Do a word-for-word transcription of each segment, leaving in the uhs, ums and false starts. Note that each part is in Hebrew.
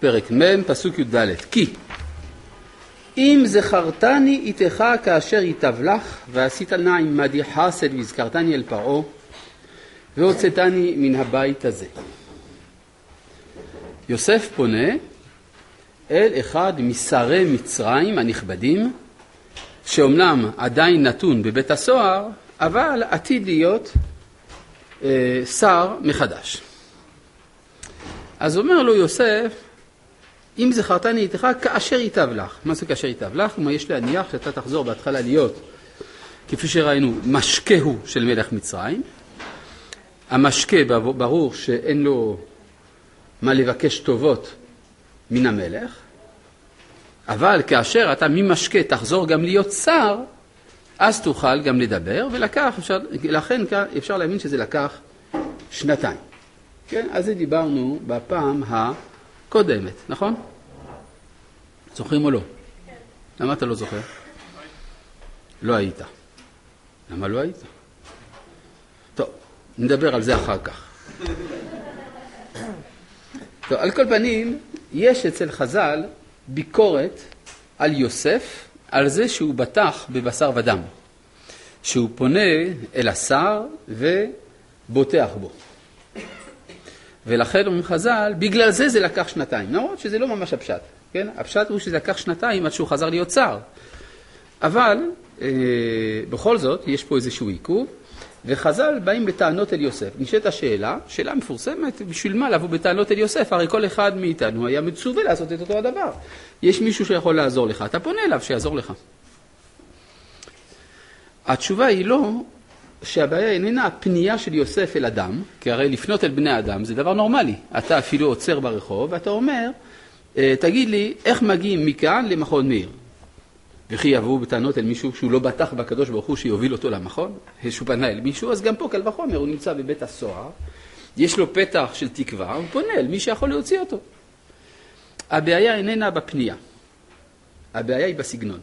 פרק מ' פסוק י"ד. כי אם זכרתני איתך כאשר ייטב לך, ועשית נא עמדי חסד והזכרתני אל פרעה, והוצאתני מן הבית הזה. יוסף פונה אל אחד משרי מצרים הנכבדים, שאומנם עדיין נתון בבית הסוהר, אבל עתיד להיות אה, שר מחדש. אז אומר לו יוסף, אם זכרתני איתך כאשר ייטב לך. מה זה כאשר ייטב לך? כלומר, יש להניח שאתה תחזור בהתחלה להיות, כפי שראינו, משקהו של מלך מצרים. המשקה ברור שאין לו מה לבקש טובות מן המלך, אבל כאשר אתה ממשקה תחזור גם להיות שר, אז תוכל גם לדבר, ולקח, אפשר, לכן אפשר להאמין שזה לקח שנתיים. כן? אז זה דיברנו בפעם הקודמת, נכון? זוכרים או לא? כן. למה אתה לא זוכר? לא היית. למה לא היית? טוב, נדבר על זה אחר כך. טוב, על כל פנים, יש אצל חז"ל ביקורת על יוסף, על זה שהוא בטח בבשר ודם. שהוא פונה אל השר ובוטח בו. ולכן אומרים חז"ל, בגלל זה זה לקח שנתיים. למרות שזה לא ממש הפשט. כן? הפשט הוא שזה לקח שנתיים עד שהוא חזר להיות שר. אבל אה, בכל זאת יש פה איזשהו עיכוב, וחז"ל באים בטענות אל יוסף. נשאלת השאלה, שאלה מפורסמת, בשביל מה לבוא בטענות אל יוסף? הרי כל אחד מאיתנו היה מצווה לעשות את אותו הדבר. יש מישהו שיכול לעזור לך, אתה פונה אליו שיעזור לך. התשובה היא לא שהבעיה איננה הפנייה של יוסף אל אדם, כי הרי לפנות אל בני אדם זה דבר נורמלי. אתה אפילו עוצר ברחוב ואתה אומר, תגיד לי, איך מגיעים מכאן למכון מאיר? וכי יבואו בטענות אל מישהו שהוא לא בטח בקדוש ברוך הוא שיוביל אותו למכון, שהוא פנה אל מישהו, אז גם פה קל וחומר, הוא נמצא בבית הסוהר, יש לו פתח של תקווה, הוא פונה אל מי שיכול להוציא אותו. הבעיה איננה בפנייה, הבעיה היא בסגנון.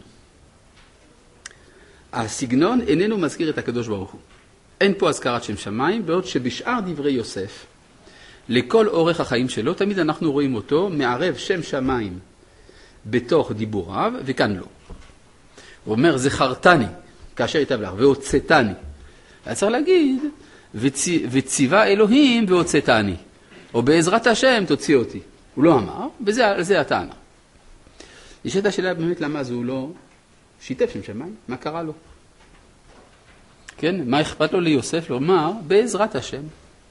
הסגנון איננו מזכיר את הקדוש ברוך הוא. אין פה הזכרת שם שמיים, בעוד שבשאר דברי יוסף, לכל אורך החיים שלו, תמיד אנחנו רואים אותו מערב שם שמיים בתוך דיבוריו, וכאן לא. הוא אומר, זכרתני, כאשר ייטב לך, והוצאתני. אז צריך להגיד, וצי, וציווה אלוהים והוצאתני. או בעזרת השם תוציא אותי. הוא לא אמר, וזה זה הטענה. יש את השאלה באמת למה זה הוא לא שיתף שם שמיים, מה קרה לו? כן, מה אכפת לו ליוסף לומר, בעזרת השם.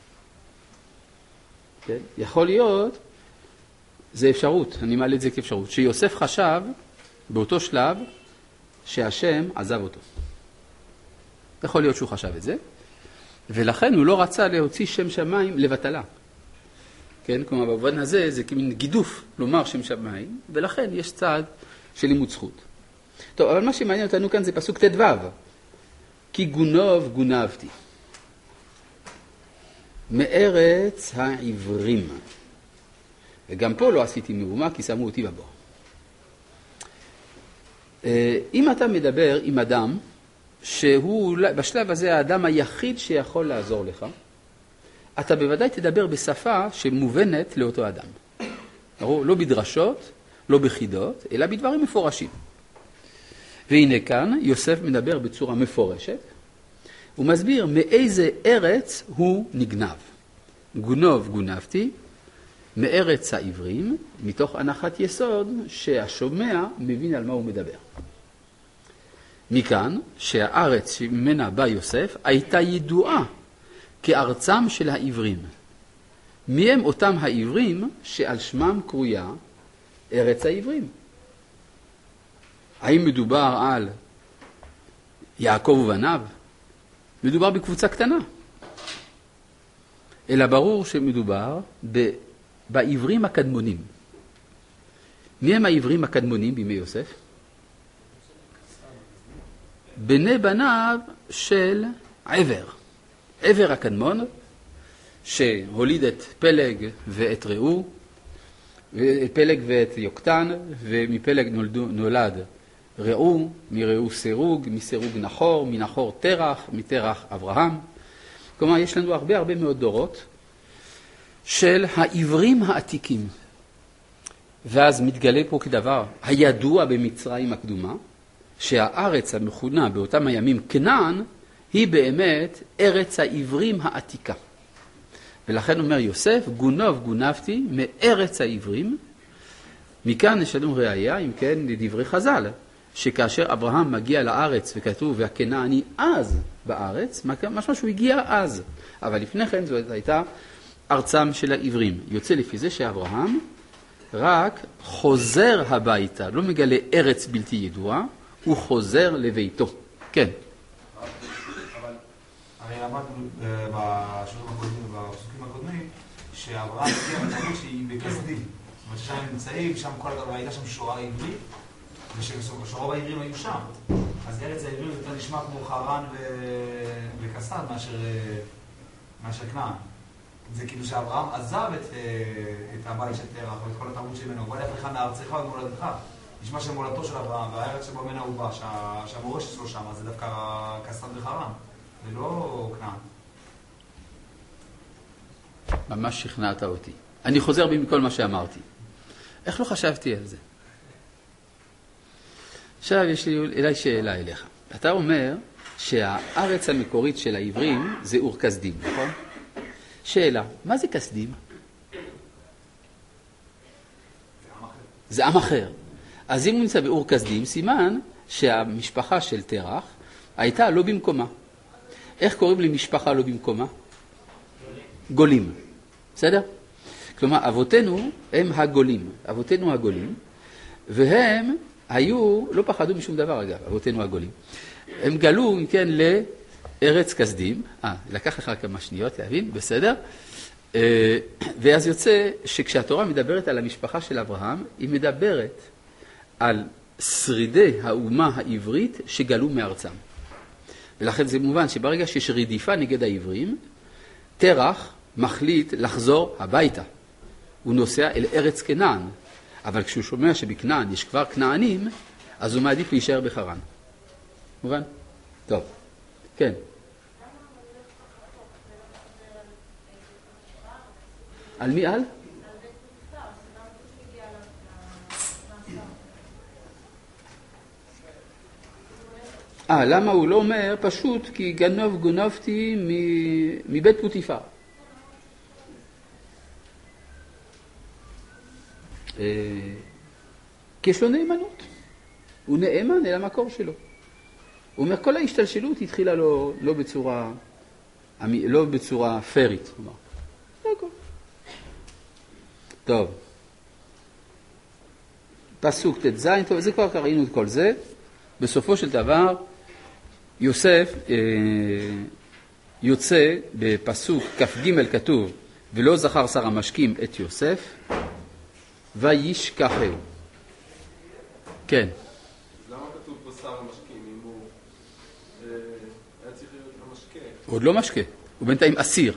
כן, יכול להיות, זה אפשרות, אני מעלה את זה כאפשרות, שיוסף חשב באותו שלב שהשם עזב אותו. יכול להיות שהוא חשב את זה, ולכן הוא לא רצה להוציא שם שמיים לבטלה. כן, כלומר, במובן הזה זה כמין גידוף לומר שם שמיים, ולכן יש צעד של לימוד זכות. טוב, אבל מה שמעניין אותנו כאן זה פסוק תדוו. כי גונוב גונבתי. מארץ העברים. וגם פה לא עשיתי מהומה כי שמו אותי בבור. אם אתה מדבר עם אדם שהוא בשלב הזה האדם היחיד שיכול לעזור לך, אתה בוודאי תדבר בשפה שמובנת לאותו אדם. לא בדרשות, לא בחידות, אלא בדברים מפורשים. והנה כאן יוסף מדבר בצורה מפורשת, הוא מסביר מאיזה ארץ הוא נגנב. גונוב גונבתי, מארץ העברים, מתוך הנחת יסוד שהשומע מבין על מה הוא מדבר. מכאן שהארץ שממנה בא יוסף הייתה ידועה כארצם של העברים. מי הם אותם העברים שעל שמם קרויה ארץ העברים? האם מדובר על יעקב ובניו? מדובר בקבוצה קטנה. אלא ברור שמדובר ב... בעברים הקדמונים. מי הם העברים הקדמונים בימי יוסף? בני בניו של עבר. עבר הקדמון, שהוליד את פלג ואת ראו, פלג ואת יוקטן, ומפלג נולדו, נולד ראו, מראו סירוג, מסירוג נחור, מנחור תרח, מתרח אברהם. כלומר, יש לנו הרבה הרבה מאוד דורות של העברים העתיקים. ואז מתגלה פה כדבר הידוע במצרים הקדומה, שהארץ המכונה באותם הימים כנען, היא באמת ארץ העברים העתיקה. ולכן אומר יוסף, גונוב גונבתי מארץ העברים. מכאן יש לנו ראייה, אם כן, לדברי חז"ל, שכאשר אברהם מגיע לארץ וכתוב והכנעני אז בארץ, משמע שהוא הגיע אז. אבל לפני כן זו הייתה ארצם של העברים. יוצא לפי זה שאברהם רק חוזר הביתה, לא מגלה ארץ בלתי ידועה, הוא חוזר לביתו. כן. אבל הרי למדנו בשיעורים הקודמים ובפסוקים הקודמים, שאברהם הגיע בתרבות שהיא בכסדים. זאת אומרת ששם הם נמצאים, שם כל הדבר, הייתה שם שואה עברית, ושרוב העברים היו שם. אז ארץ העברים יותר נשמע כמו חרן וכסד מאשר כנען. זה כאילו שאברהם עזב את, את הבית של תרח ואת כל התרבות שמנו, הוא הלך לך מארצך ומולדתך. נשמע שמולדתו של אברהם והארץ שבו ממנה הוא בא, שה, שהמורשת שלו שם, זה דווקא כסד וחרן, ולא כנען. ממש שכנעת אותי. אני חוזר בי מכל מה שאמרתי. איך לא חשבתי על זה? עכשיו יש לי אליי שאלה אליך. אתה אומר שהארץ המקורית של העברים זה אור כסדים, נכון? שאלה, מה זה כסדים? זה עם אחר. אז אם הוא נמצא באור כסדים, סימן שהמשפחה של תרח הייתה לא במקומה. איך קוראים למשפחה לא במקומה? גולים. בסדר? כלומר, אבותינו הם הגולים. אבותינו הגולים, והם היו, לא פחדו משום דבר אגב, אבותינו הגולים. הם גלו, אם כן, לארץ כסדים. אה, לקח לך כמה שניות, להבין? בסדר? ואז יוצא שכשהתורה מדברת על המשפחה של אברהם, היא מדברת על שרידי האומה העברית שגלו מארצם. ולכן זה מובן שברגע שיש רדיפה נגד העברים, תרח מחליט לחזור הביתה. הוא נוסע אל ארץ כנען, אבל כשהוא שומע שבכנען יש כבר כנענים, אז הוא מעדיף להישאר בחרן. מובן? טוב. כן. על מי על? אה, למה הוא לא אומר? פשוט כי גנוב גונבתי מבית פוטיפר. כי יש לו נאמנות. הוא נאמן אל המקור שלו. הוא אומר, כל ההשתלשלות התחילה לו, לא בצורה, לא בצורה פרית. הוא אומר, זה הכל. טוב. פסוק ת' טוב, זה כבר קראינו את כל זה. בסופו של דבר, יוסף אה, יוצא בפסוק כ"ג כתוב, ולא זכר שר המשקים את יוסף, וישכחהו. כן. למה כתוב פה שר המשקים אם הוא אה, היה צריך להיות המשקה? הוא עוד לא משקה, הוא בינתיים אסיר.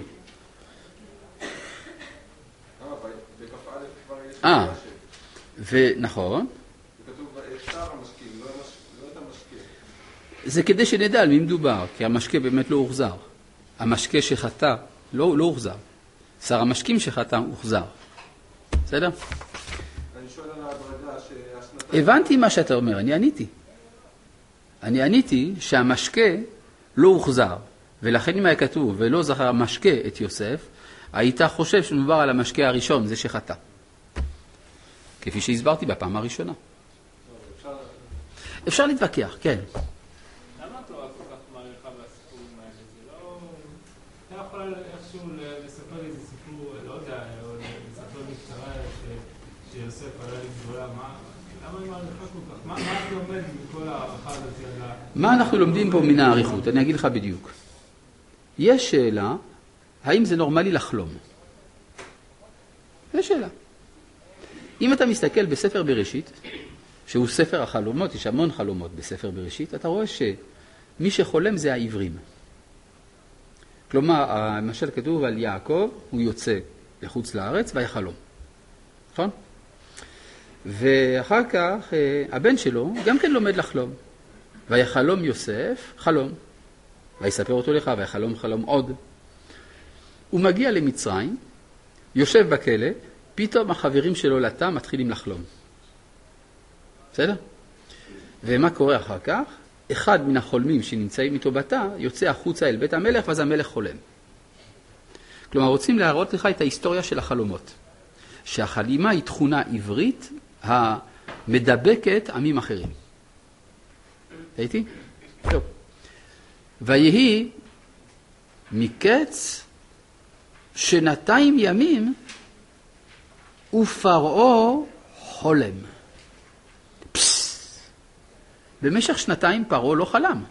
אה, בכ"א כבר יש... אה, ונכון. וכתוב שר המשקים, לא את המשקה. זה כדי שנדע על מי מדובר, כי המשקה באמת לא הוחזר. המשקה שחטא לא, לא הוחזר. שר המשקים שחטא הוחזר. בסדר? אני שואל על ההדרגה שהשנתיים... הבנתי מה שאתה אומר, אני עניתי. אני עניתי שהמשקה לא הוחזר, ולכן אם היה כתוב ולא זכר המשקה את יוסף, היית חושב שמדובר על המשקה הראשון, זה שחטא. כפי שהסברתי בפעם הראשונה. אפשר... אפשר להתווכח, כן. למה התורה כל כך מעריכה בסיפורים האלה? זה לא... אתה יכול איכשהו לספר איזה סיפור, לא יודע, או לספר בקצרה שיוסף עלה לגדולה, למה היא מעריכה כל כך? מה אתה לומד מכל הערכה הזאת? מה אנחנו לומדים פה מן העריכות? אני אגיד לך בדיוק. יש שאלה, האם זה נורמלי לחלום? יש שאלה. אם אתה מסתכל בספר בראשית, שהוא ספר החלומות, יש המון חלומות בספר בראשית, אתה רואה שמי שחולם זה העברים. כלומר, למשל כתוב על יעקב, הוא יוצא לחוץ לארץ ויחלום. נכון? ואחר כך הבן שלו גם כן לומד לחלום. ויחלום יוסף, חלום. ויספר אותו לך, ויחלום חלום עוד. הוא מגיע למצרים, יושב בכלא, פתאום החברים שלו לתא מתחילים לחלום. בסדר? ומה קורה אחר כך? אחד מן החולמים שנמצאים איתו בתא יוצא החוצה אל בית המלך, ואז המלך חולם. כלומר, רוצים להראות לך את ההיסטוריה של החלומות. שהחלימה היא תכונה עברית המדבקת עמים אחרים. הייתי? טוב. ויהי מקץ שנתיים ימים ופרעה חולם. פס. במשך שנתיים פרעה לא חלם.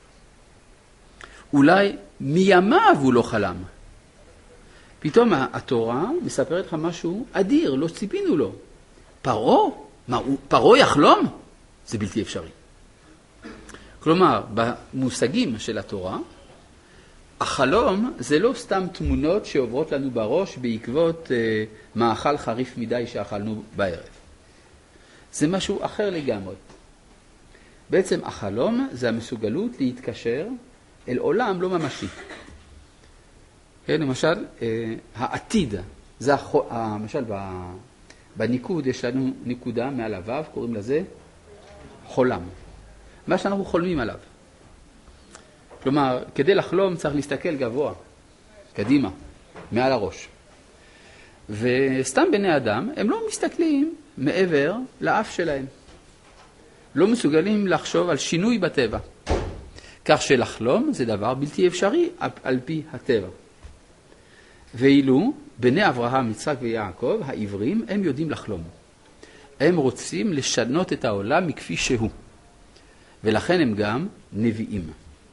אולי מימיו הוא לא חלם. פתאום התורה מספרת לך משהו אדיר, לא ציפינו לו. פרעה? מה, פרעה יחלום? זה בלתי אפשרי. כלומר, במושגים של התורה, החלום זה לא סתם תמונות שעוברות לנו בראש בעקבות אה, מאכל חריף מדי שאכלנו בערב. זה משהו אחר לגמרי. בעצם החלום זה המסוגלות להתקשר אל עולם לא ממשי. כן, למשל, אה, העתיד, זה החו... למשל בניקוד יש לנו נקודה מעל הוו, קוראים לזה חולם. מה שאנחנו חולמים עליו. כלומר, כדי לחלום צריך להסתכל גבוה, קדימה, מעל הראש. וסתם בני אדם, הם לא מסתכלים מעבר לאף שלהם. לא מסוגלים לחשוב על שינוי בטבע. כך שלחלום זה דבר בלתי אפשרי על פי הטבע. ואילו בני אברהם, יצחק ויעקב, העברים, הם יודעים לחלום. הם רוצים לשנות את העולם מכפי שהוא. ולכן הם גם נביאים.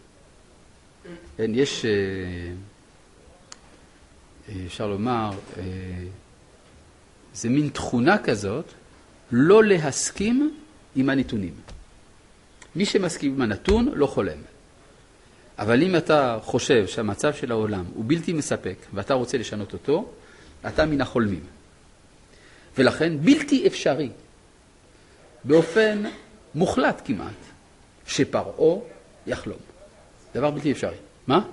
יש, אפשר לומר, זה מין תכונה כזאת, לא להסכים עם הנתונים. מי שמסכים עם הנתון לא חולם. אבל אם אתה חושב שהמצב של העולם הוא בלתי מספק, ואתה רוצה לשנות אותו, אתה מן החולמים. ולכן בלתי אפשרי, באופן מוחלט כמעט, שפרעה יחלום. דבר בלתי אפשרי. מה?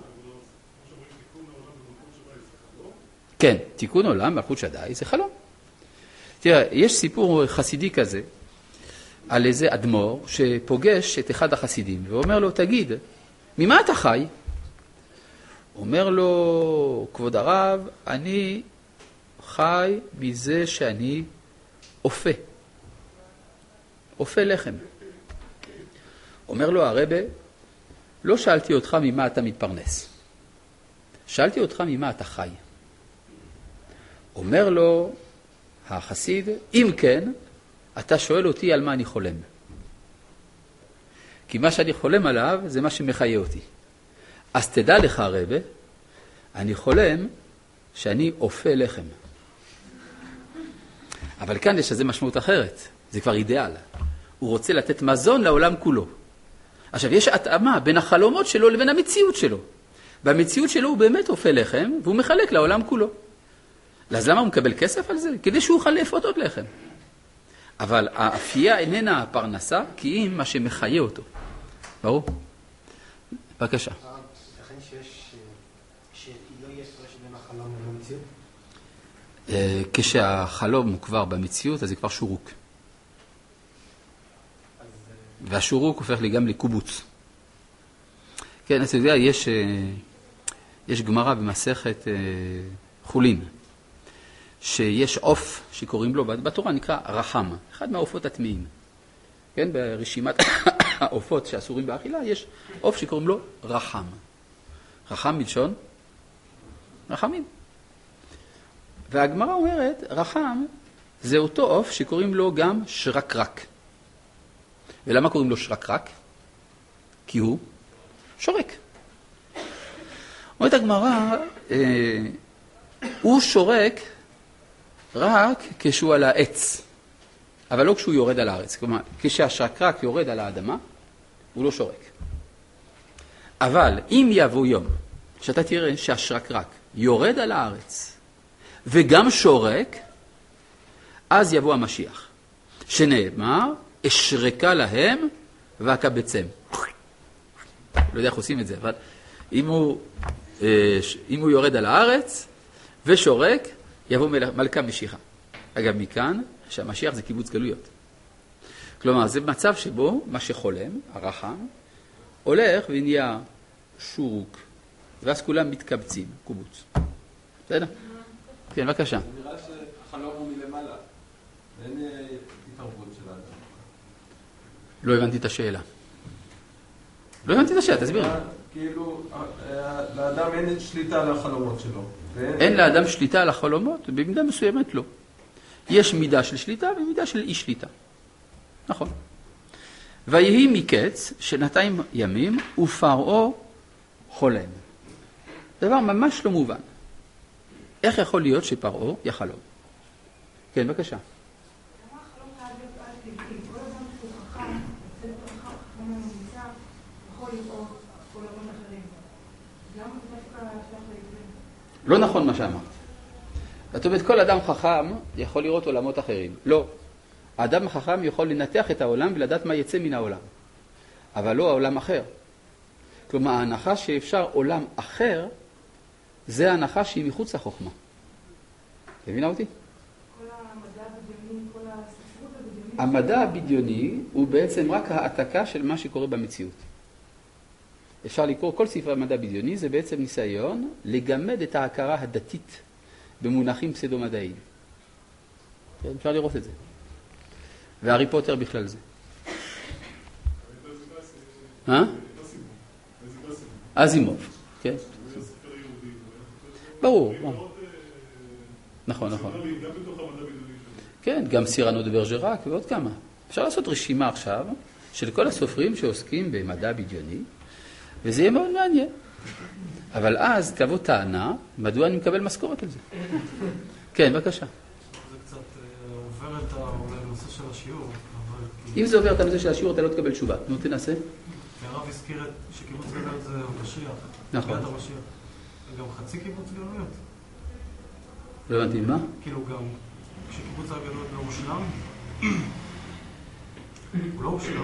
כן, תיקון עולם מלכות שדי זה חלום. תראה, יש סיפור חסידי כזה על איזה אדמו"ר שפוגש את אחד החסידים ואומר לו, תגיד, ממה אתה חי? אומר לו, כבוד הרב, אני חי מזה שאני אופה. אופה לחם. אומר לו הרבה, לא שאלתי אותך ממה אתה מתפרנס. שאלתי אותך ממה אתה חי. אומר לו החסיד, אם כן, אתה שואל אותי על מה אני חולם. כי מה שאני חולם עליו זה מה שמחיה אותי. אז תדע לך הרבה, אני חולם שאני אופה לחם. אבל כאן יש איזו משמעות אחרת. זה כבר אידיאל. הוא רוצה לתת מזון לעולם כולו. עכשיו, יש התאמה בין החלומות שלו לבין המציאות שלו. במציאות שלו הוא באמת אופה לחם, והוא מחלק לעולם כולו. אז למה הוא מקבל כסף על זה? כדי שהוא יוכל לאפות עוד לחם. אבל האפייה איננה הפרנסה, כי אם מה שמחיה אותו. ברור? בבקשה. לכן שיש, שלא יש רשת בין החלום ובמציאות? כשהחלום הוא כבר במציאות, אז זה כבר שורוק. והשורוק הופך לי גם לקובוץ. כן, אתה יודע, יש, יש גמרא במסכת חולין, שיש עוף שקוראים לו, בתורה נקרא רחם, אחד מהעופות הטמאים. כן, ברשימת העופות שאסורים באכילה, יש עוף שקוראים לו רחם. רחם מלשון? רחמים. והגמרא אומרת, רחם זה אותו עוף שקוראים לו גם שרקרק. ולמה קוראים לו שרקרק? כי הוא שורק. אומרת הגמרא, אה, הוא שורק רק כשהוא על העץ, אבל לא כשהוא יורד על הארץ. כלומר, כשהשרקרק יורד על האדמה, הוא לא שורק. אבל אם יבוא יום שאתה תראה שהשרקרק יורד על הארץ וגם שורק, אז יבוא המשיח, שנאמר, אשרקה להם ואקבצם. לא יודע איך עושים את זה, אבל אם הוא, אם הוא יורד על הארץ ושורק, יבוא מלכה משיחה. אגב, מכאן שהמשיח זה קיבוץ גלויות. כלומר, זה מצב שבו מה שחולם, הרחם, הולך ונהיה שורוק, ואז כולם מתקבצים, קובוץ. בסדר? כן, בבקשה. זה נראה שהחלום הוא מלמעלה, ואין התערבות של האדם. לא הבנתי את השאלה. לא הבנתי את השאלה, תסביר. כאילו, לאדם אין שליטה על החלומות שלו. אין לאדם שליטה על החלומות, במידה מסוימת לא. יש מידה של שליטה ומידה של אי שליטה. נכון. ויהי מקץ שנתיים ימים ופרעה חולם. דבר ממש לא מובן. איך יכול להיות שפרעה יחלום? כן, בבקשה. למה החלום חייב להיות על טבעי? כל אדם שהוא חכם, זה חכם ממוצע, יכול לראות עולמות אחרים. למה זה דווקא שייך לעברים? לא נכון מה שאמרת. זאת אומרת, כל אדם חכם יכול לראות עולמות אחרים. לא. האדם החכם יכול לנתח את העולם ולדעת מה יצא מן העולם. אבל לא העולם אחר. כלומר, ההנחה שאפשר עולם אחר, זה ההנחה שהיא מחוץ לחוכמה. תבינה אותי? כל המדע הבדיוני, כל הספרות הבדיונית... המדע הבדיוני הוא בעצם רק העתקה של מה שקורה במציאות. אפשר לקרוא כל ספרי המדע הבדיוני, זה בעצם ניסיון לגמד את ההכרה הדתית במונחים פסדו-מדעיים. כן, אפשר לראות את זה. והארי פוטר בכלל זה. אה? אזימוב, כן. ברור. נכון, נכון. כן, גם סירנו דה ברג'ראק ועוד כמה. אפשר לעשות רשימה עכשיו של כל הסופרים שעוסקים במדע בדיוני, וזה יהיה מאוד מעניין. אבל אז תבוא טענה, מדוע אני מקבל משכורת על זה? כן, בבקשה. זה קצת עובר את הנושא של השיעור. אם זה עובר את הנושא של השיעור, אתה לא תקבל תשובה. נו, תנסה. הרב הזכיר שקיבוץ גלויות זה המשיח. נכון. ביאת המשיח. גם חצי קיבוץ גלויות. לא הבנתי, מה? כאילו גם כשקיבוץ הגלויות לא מושלם, הוא לא מושלם.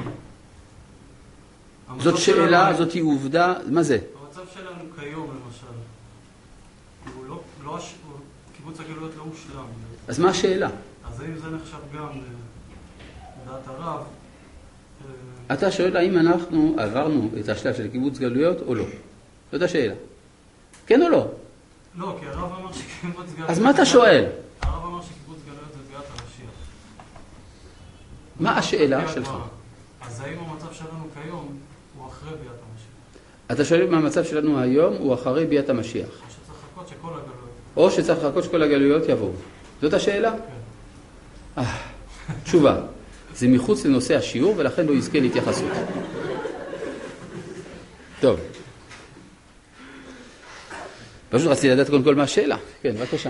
זאת שאלה, זאת היא עובדה, מה זה? המצב שלנו כיום למשל, הוא לא, לא, קיבוץ הגלויות לא מושלם. אז מה השאלה? אז האם זה נחשב גם לדעת הרב? אתה שואל האם אנחנו עברנו את השלב של קיבוץ גלויות או לא? זאת השאלה. כן או לא? לא, כי הרב אמר שקיבוץ גלויות... אז מה אתה שואל? הרב אמר שקיבוץ גלויות זה ביאת המשיח. מה השאלה שלך? אז האם המצב שלנו כיום הוא אחרי ביאת המשיח? אתה שואל מה המצב שלנו היום הוא אחרי ביאת המשיח. או שצריך לחכות שכל הגלויות... או שצריך לחכות שכל הגלויות יבואו. זאת השאלה? כן. תשובה. זה מחוץ לנושא השיעור ולכן לא יזכה להתייחסות. טוב. פשוט רציתי לדעת קודם כל מה השאלה. כן, בבקשה.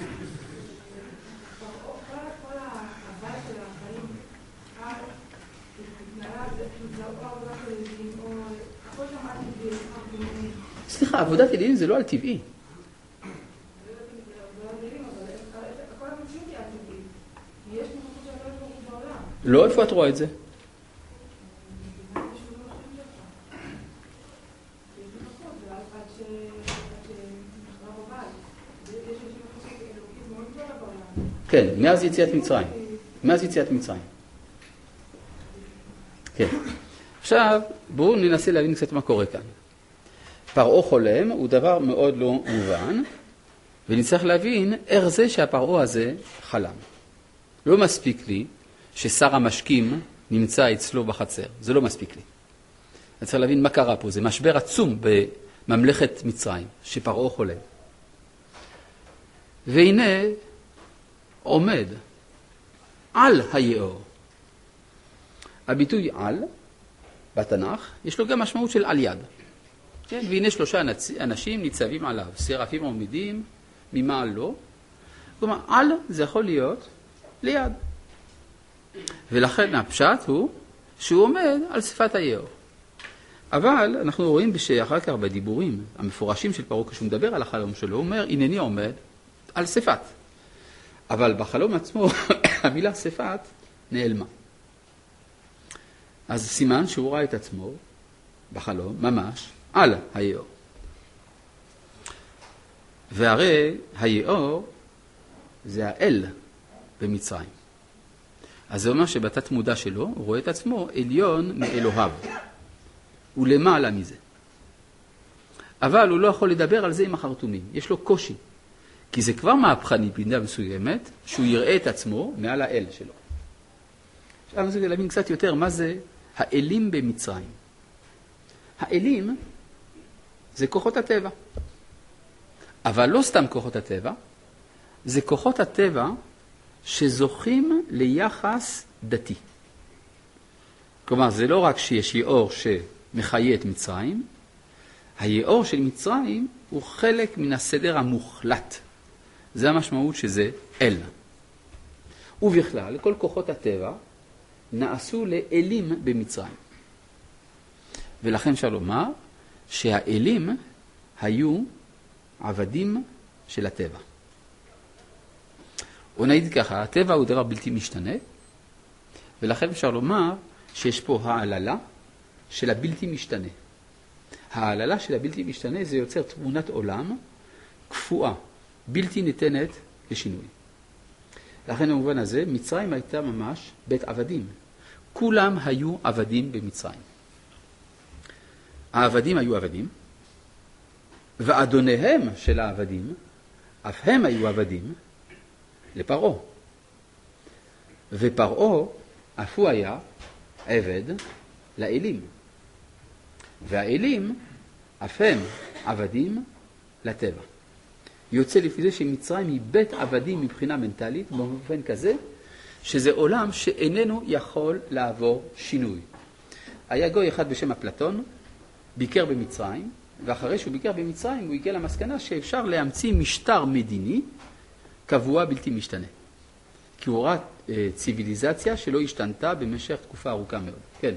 סליחה, עבודת ילדים זה לא על טבעי. לא, איפה את רואה את זה? כן, מאז יציאת מצרים. מאז יציאת מצרים. כן. עכשיו, בואו ננסה להבין קצת מה קורה כאן. פרעה חולם הוא דבר מאוד לא מובן, ונצטרך להבין איך זה שהפרעה הזה חלם. לא מספיק לי ששר המשקים נמצא אצלו בחצר. זה לא מספיק לי. אני צריך להבין מה קרה פה. זה משבר עצום בממלכת מצרים, שפרעה חולם. והנה עומד על היאור. הביטוי על, בתנ"ך, יש לו גם משמעות של על יד. כן? והנה שלושה אנשים ניצבים עליו. סרפים עומדים, ממעל לא. כלומר, על זה יכול להיות ליד. ולכן הפשט הוא שהוא עומד על שפת היאור. אבל אנחנו רואים שאחר כך בדיבורים המפורשים של פרעה, כשהוא מדבר על החלום שלו, הוא אומר, הנני עומד על שפת. אבל בחלום עצמו המילה שפת נעלמה. אז סימן שהוא ראה את עצמו בחלום ממש על היאור. והרי היאור זה האל במצרים. אז זה אומר שבתת מודע שלו הוא רואה את עצמו עליון מאלוהיו. הוא למעלה מזה. אבל הוא לא יכול לדבר על זה עם החרטומים. יש לו קושי. כי זה כבר מהפכני במידה מסוימת, שהוא יראה את עצמו מעל האל שלו. עכשיו זה להבין קצת יותר מה זה האלים במצרים. האלים זה כוחות הטבע. אבל לא סתם כוחות הטבע, זה כוחות הטבע שזוכים ליחס דתי. כלומר, זה לא רק שיש יאור שמחיה את מצרים, היאור של מצרים הוא חלק מן הסדר המוחלט. זה המשמעות שזה אל. ובכלל, כל כוחות הטבע נעשו לאלים במצרים. ולכן אפשר לומר שהאלים היו עבדים של הטבע. או נגיד ככה, הטבע הוא דבר בלתי משתנה, ולכן אפשר לומר שיש פה העללה של הבלתי משתנה. העללה של הבלתי משתנה זה יוצר תמונת עולם קפואה, בלתי ניתנת לשינוי. לכן במובן הזה, מצרים הייתה ממש בית עבדים. כולם היו עבדים במצרים. העבדים היו עבדים, ואדוניהם של העבדים, אף הם היו עבדים לפרעה. ופרעה אף הוא היה עבד לאלים. והאלים אף הם עבדים לטבע. יוצא לפי זה שמצרים היא בית עבדים מבחינה מנטלית, במובן כזה, שזה עולם שאיננו יכול לעבור שינוי. היה גוי אחד בשם אפלטון, ביקר במצרים, ואחרי שהוא ביקר במצרים הוא הגיע למסקנה שאפשר להמציא משטר מדיני קבוע בלתי משתנה. כי הוא ראה אה, ציוויליזציה שלא השתנתה במשך תקופה ארוכה מאוד. כן.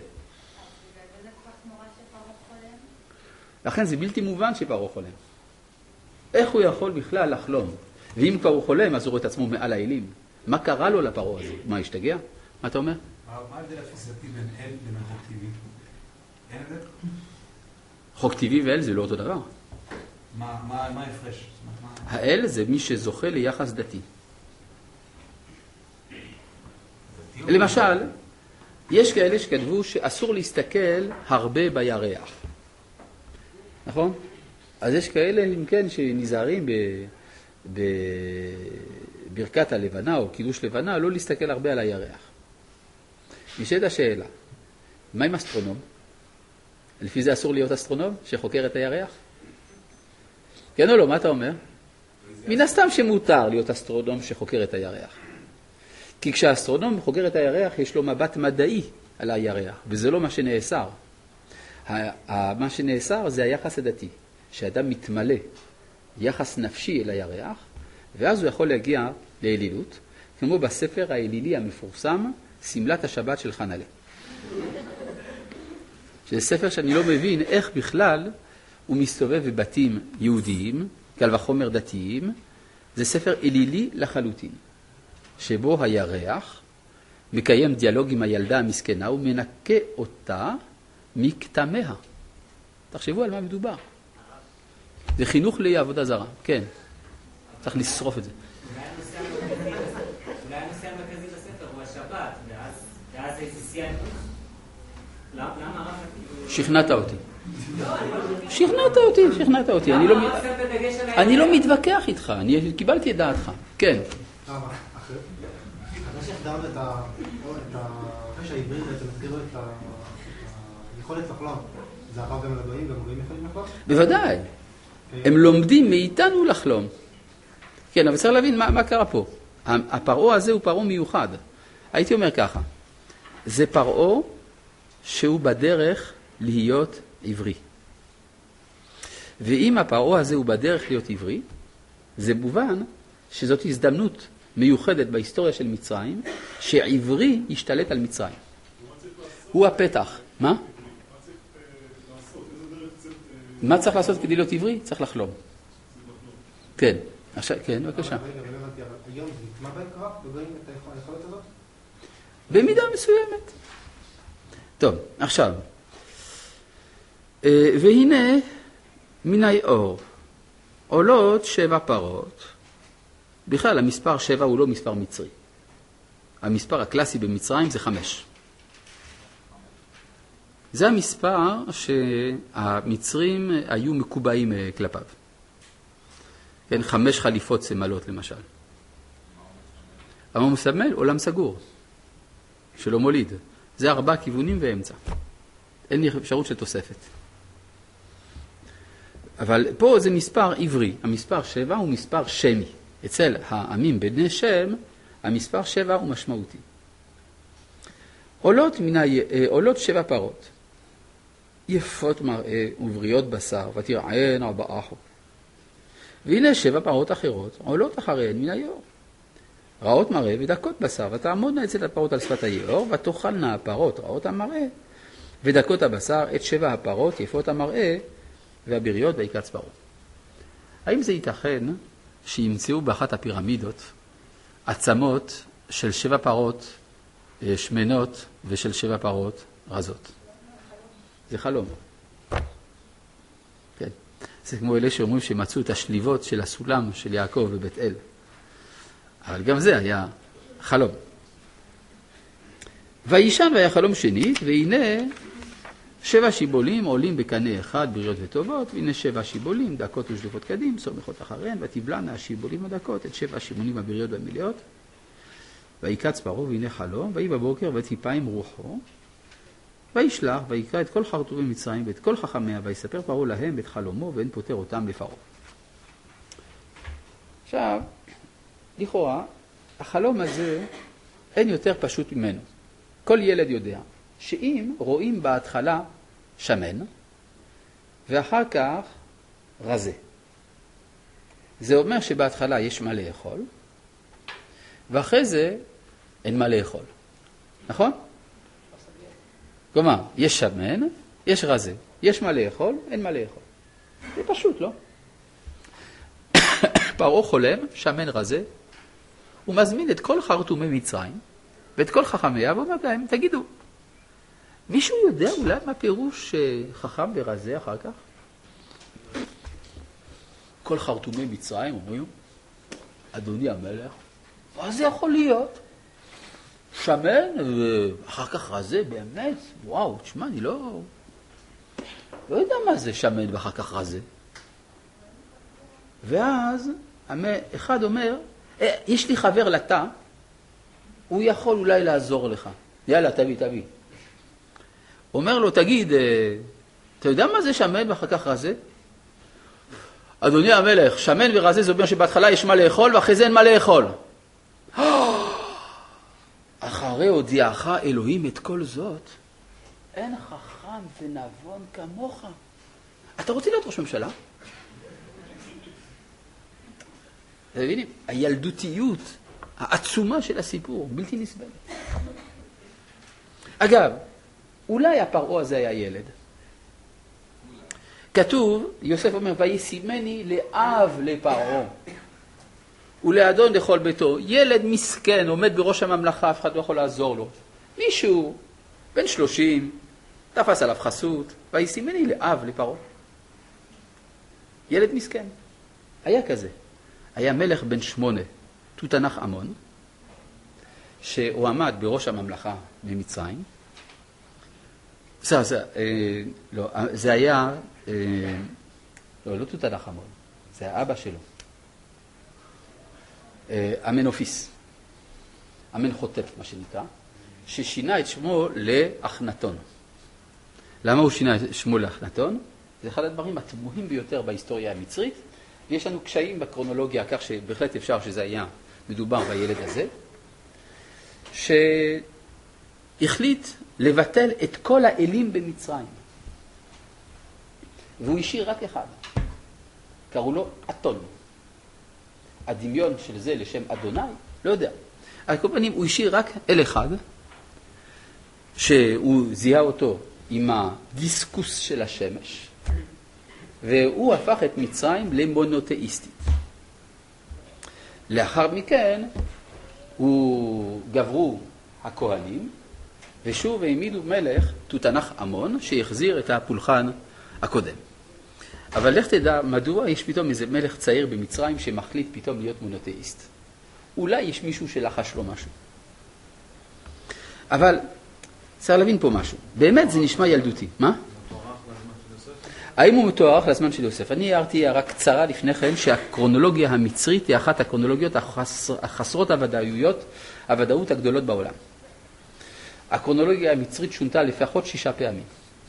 לכן זה בלתי מובן שפרעה חולם. איך הוא יכול בכלל לחלום? ואם כבר הוא חולם, אז הוא רואה את עצמו מעל האלים. מה קרה לו לפרעה הזה? מה, השתגע? מה אתה אומר? מה ההבדל התפיסתי בין אל לבין חוק טבעי? אין הבדל? חוק טבעי ואל זה לא אותו דבר. מה ההפרש? האל זה מי שזוכה ליחס דתי. למשל, יש כאלה שכתבו שאסור להסתכל הרבה בירח. נכון? אז יש כאלה, אם כן, שנזהרים בברכת הלבנה או קידוש לבנה, לא להסתכל הרבה על הירח. נשאלת השאלה, מה עם אסטרונום? לפי זה אסור להיות אסטרונום שחוקר את הירח? כן או לא, מה אתה אומר? מן הסתם שמותר להיות אסטרונום שחוקר את הירח. כי כשהאסטרונום חוקר את הירח, יש לו מבט מדעי על הירח, וזה לא מה שנאסר. מה שנאסר זה היחס הדתי, שאדם מתמלא יחס נפשי אל הירח, ואז הוא יכול להגיע לאלילות, כמו בספר האלילי המפורסם, סמלת השבת של חנלה. שזה ספר שאני לא מבין איך בכלל הוא מסתובב בבתים יהודיים, קל וחומר דתיים. זה ספר אלילי לחלוטין, שבו הירח מקיים דיאלוג עם הילדה המסכנה ומנקה אותה מכתמיה. תחשבו על מה מדובר. זה חינוך לעבודה זרה. כן, צריך לשרוף את זה. אולי הנושא המרכזי בספר הוא השבת, ואז איזה סייג. למה רק... שכנעת אותי. שכנעת אותי, שכנעת אותי. אני לא מתווכח איתך, אני קיבלתי את דעתך. כן. אחרי שהחדרת את ה... אחרי שהעברית בעצם הזכירו את היכולת לחלום, זה עבר גם לגויים, גם גויים יכולים לחלום? בוודאי. הם לומדים מאיתנו לחלום. כן, אבל צריך להבין מה, מה קרה פה. הפרעה הזה הוא פרעה מיוחד. הייתי אומר ככה, זה פרעה שהוא בדרך להיות עברי. ואם הפרעה הזה הוא בדרך להיות עברי, זה מובן שזאת הזדמנות מיוחדת בהיסטוריה של מצרים, שעברי ישתלט על מצרים. הוא הפתח. מה? מה צריך לעשות כדי להיות עברי? צריך לחלום. כן. עכשיו, כן, בבקשה. רגע, רגע, הבנתי, אבל היום זה נטמע בהם קרב? בגויים את היכולת הזאת? במידה מסוימת. טוב, עכשיו. והנה, מן היאור עולות שבע פרות. בכלל, המספר שבע הוא לא מספר מצרי. המספר הקלאסי במצרים זה חמש. זה המספר שהמצרים היו מקובעים כלפיו. כן, חמש חליפות סמלות למשל. אבל הוא מסמל עולם סגור, שלא מוליד. זה ארבע כיוונים ואמצע. אין לי אפשרות של תוספת. אבל פה זה מספר עברי. המספר שבע הוא מספר שמי. אצל העמים בני שם, המספר שבע הוא משמעותי. עולות, מן ה... עולות שבע פרות, יפות מראה ובריאות בשר, ותרען ארבעה חוק. והנה שבע פרות אחרות עולות אחריהן מן היאור. רעות מראה ודקות בשר, ותעמודנה אצל הפרות על שפת היאור, ותאכלנה הפרות רעות המראה, ודקות הבשר את שבע הפרות יפות המראה, והבריות ויקץ פרות. האם זה ייתכן שימצאו באחת הפירמידות עצמות של שבע פרות שמנות ושל שבע פרות רזות? זה חלום. כן. זה כמו אלה שאומרים שמצאו את השליבות של הסולם של יעקב בבית אל. אבל גם זה היה חלום. וישן והיה חלום שנית, והנה שבע שיבולים עולים בקנה אחד בריות וטובות, והנה שבע שיבולים דקות ושלופות קדים, סומכות אחריהן, ותבלענה השיבולים הדקות את שבע שימונים הבריות והמלאות. ויקץ פרעה והנה חלום, ויהי בבוקר וציפה עם רוחו, וישלח ויקרא את כל חרטומי מצרים ואת כל חכמיה, ויספר פרעה להם את חלומו, ואין פותר אותם לפרעה. עכשיו, לכאורה, החלום הזה אין יותר פשוט ממנו. כל ילד יודע שאם רואים בהתחלה שמן, ואחר כך רזה, זה אומר שבהתחלה יש מה לאכול, ואחרי זה אין מה לאכול. נכון? כלומר, יש שמן, יש רזה, יש מה לאכול, אין מה לאכול. זה פשוט, לא? פרעה חולם, שמן רזה, הוא מזמין את כל חרטומי מצרים, ואת כל חכמיה, ואומר להם, תגידו, מישהו יודע אולי מה פירוש חכם ורזה אחר כך? כל חרטומי מצרים אומרים, אדוני המלך, מה זה יכול להיות? שמן ואחר כך רזה, באמת? וואו, תשמע, אני לא... לא יודע מה זה שמן ואחר כך רזה. ואז אחד אומר, יש לי חבר לתא, הוא יכול אולי לעזור לך. יאללה, תביא, תביא. אומר לו, תגיד, אתה יודע מה זה שמן ואחר כך רזה? אדוני המלך, שמן ורזה זה אומר שבהתחלה יש מה לאכול ואחרי זה אין מה לאכול. אחרי הודיעך אלוהים את כל זאת, אין חכם ונבון כמוך. אתה רוצה להיות ראש ממשלה? אתם מבינים? הילדותיות, העצומה של הסיפור, בלתי נסבלת. אגב, אולי הפרעה הזה היה ילד. כתוב, יוסף אומר, וישימני לאב לפרעה, ולאדון לכל ביתו. ילד מסכן, עומד בראש הממלכה, אף אחד לא יכול לעזור לו. מישהו, בן שלושים, תפס עליו חסות, וישימני לאב לפרעה. ילד מסכן. היה כזה. היה מלך בן שמונה, תותנח עמון, שהוא עמד בראש הממלכה במצרים. זה, זה, אה, לא, זה היה, אה, לא, לא תותנח עמון, זה האבא שלו. אה, אמנופיס, אמנחותפ, מה שנקרא, ששינה את שמו לאחנתון. למה הוא שינה את שמו לאחנתון? זה אחד הדברים התמוהים ביותר בהיסטוריה המצרית, ויש לנו קשיים בקרונולוגיה, כך שבהחלט אפשר שזה היה מדובר בילד הזה, שהחליט לבטל את כל האלים במצרים. והוא השאיר רק אחד. קראו לו אתון. הדמיון של זה לשם אדוני, לא יודע. על כל פנים, הוא השאיר רק אל אחד, שהוא זיהה אותו עם הדיסקוס של השמש, והוא הפך את מצרים למונותאיסטית. לאחר מכן, הוא גברו הכהנים, ושוב העמידו מלך תותנח עמון, שהחזיר את הפולחן הקודם. אבל לך תדע, מדוע יש פתאום איזה מלך צעיר במצרים שמחליט פתאום להיות מונותאיסט? אולי יש מישהו שלחש לו משהו. אבל צריך להבין פה משהו. באמת זה נשמע ילדותי. מה? האם הוא מתוארך לזמן של יוסף? אני הערתי הערה קצרה לפני כן שהקרונולוגיה המצרית היא אחת הקרונולוגיות החסר, החסרות הוודאויות, הוודאות הגדולות בעולם. הקרונולוגיה המצרית שונתה לפחות שישה פעמים.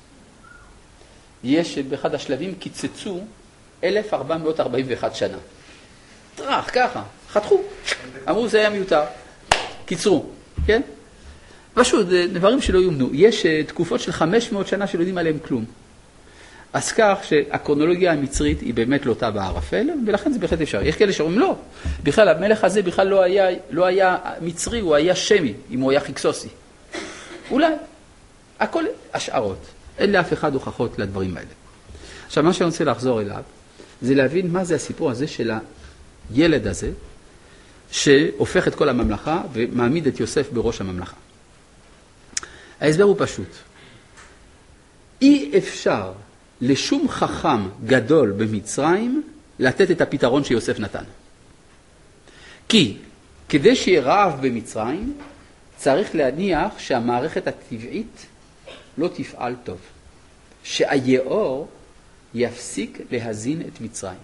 יש באחד השלבים קיצצו אלף ארבע מאות ארבעים ואחת שנה. טרח, ככה, חתכו. אמרו זה היה מיותר. קיצרו, כן? פשוט, דברים שלא יומנו. יש תקופות של חמש מאות שנה שלא יודעים עליהם כלום. אז כך שהקרונולוגיה המצרית היא באמת לוטה בערפל, ולכן זה בהחלט אפשר. יש כאלה שאומרים לא. בכלל, המלך הזה בכלל לא היה, לא היה מצרי, הוא היה שמי, אם הוא היה חיקסוסי. אולי. הכל השערות. אין לאף אחד הוכחות לדברים האלה. עכשיו, מה שאני רוצה לחזור אליו, זה להבין מה זה הסיפור הזה של הילד הזה, שהופך את כל הממלכה ומעמיד את יוסף בראש הממלכה. ההסבר הוא פשוט. אי אפשר לשום חכם גדול במצרים לתת את הפתרון שיוסף נתן. כי כדי שיהיה רעב במצרים, צריך להניח שהמערכת הטבעית לא תפעל טוב. שהיאור יפסיק להזין את מצרים.